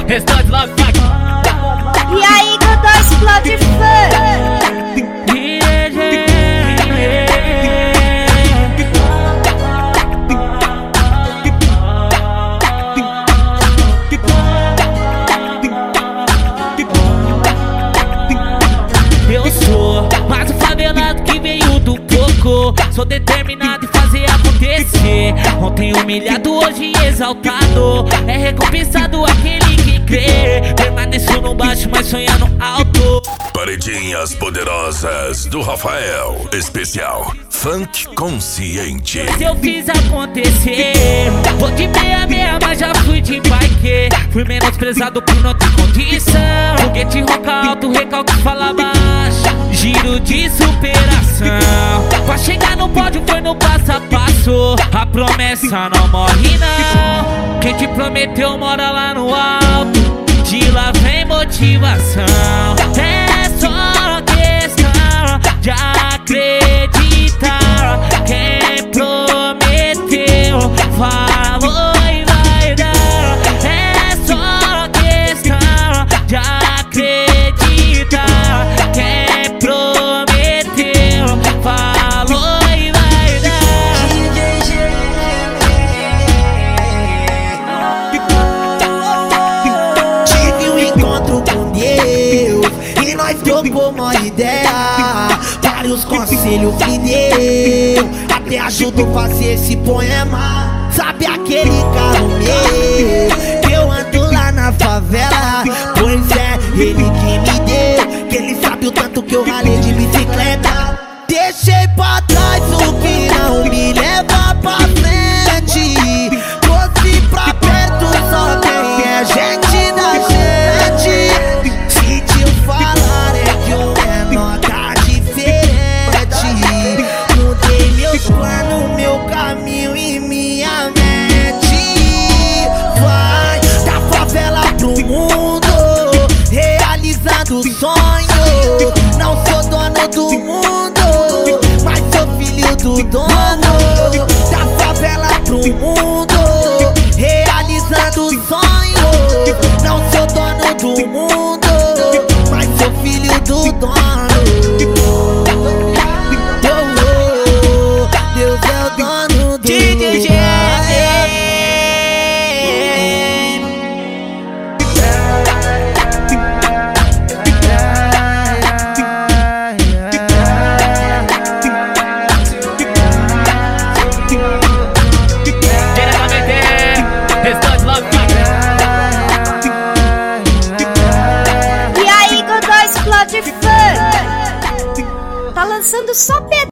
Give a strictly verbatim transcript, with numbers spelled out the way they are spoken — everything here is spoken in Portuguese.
Explode logo, fuck. E aí, Godó, explode funk. Eu sou mais um favelado que veio do coco. Sou determinado em fazer acontecer. Ontem humilhado, hoje exaltado. É recompensado aquele que crê. Permaneço no baixo, mas sonhando alto. Paredinhas poderosas do Rafael. Especial Funk Consciente. Mas eu fiz acontecer. Vou de meia meia, mas já fui de bike. Fui menosprezado por não ter condição. Foguete roca alto, recalque fala baixo. Giro de superação. Pra chegar no pódio foi no passo a passo. A promessa não morre não. Quem te prometeu mora lá no alto. De lá vem motivação. É só questão de acreditar. Quem prometeu falou e vai dar. É só questão de acreditar. Quem prometeu falou e vai dar. Tive um encontro com Deus e nós trocou uma ideia. Vários conselhos me deu, até ajudou a fazer esse poema. Sabe aquele carro meu que eu ando lá na favela? Pois é, ele que me deu, que ele sabe o tanto que eu ralei de bicicleta. Deixei pra trás o que não me leva pra frente. Trouxe pra perto só quem é gente da gente. Se te falar é que o menor tá diferente. Mudei meus planos, meu caminho e minha mente. Vai da favela pro mundo, realizando sonho. Não sou dono do mundo, mas sou filho do dono. Da favela pro mundo, realizando sonho. Não sou dono do mundo, mas sou filho do dono. Deus é o dono do Explode logo, fuck. E aí, Godó, explode funk. Tá lançando só pedra.